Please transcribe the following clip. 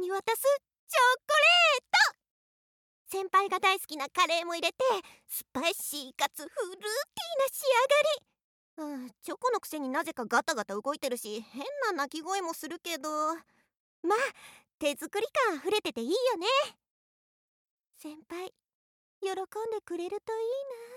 に渡すチョコレート。先輩が大好きなカレーも入れて、スパイシーかつフルーティーな仕上がり。チョコのくせになぜかガタガタ動いてるし、変な鳴き声もするけど、まあ手作り感あふれてていいよね。先輩喜んでくれるといいな。